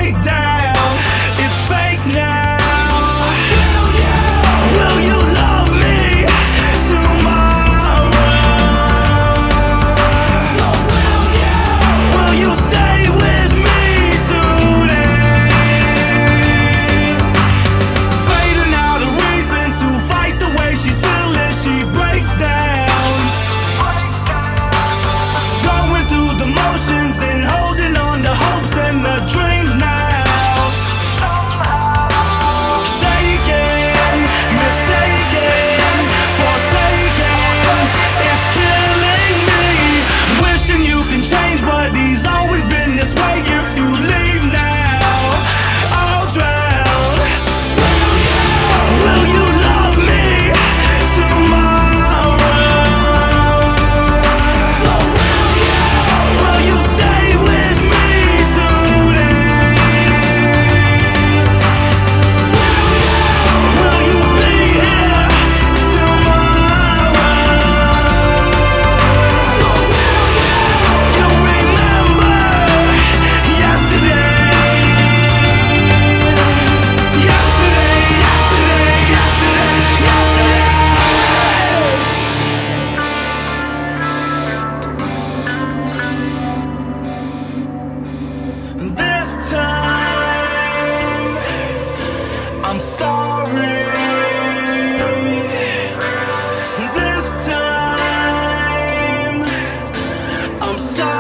breakdown. It's fake now. Will you love me tomorrow? Will you stay with me today? Fading out a reason to fight the way she's feeling. She breaks down, going through the motions and holding on to hopes and the dreams now. Shaken, mistaken, forsaken, it's killing me. Wishing you can change, but he's always been this way. If you leave now, I'll drown. Will you love me tomorrow? Will you stay with me today? Will you be here tomorrow? You remember yesterday, yesterday, yesterday, yesterday, yesterday. This time, I'm sorry. This time, I'm sorry.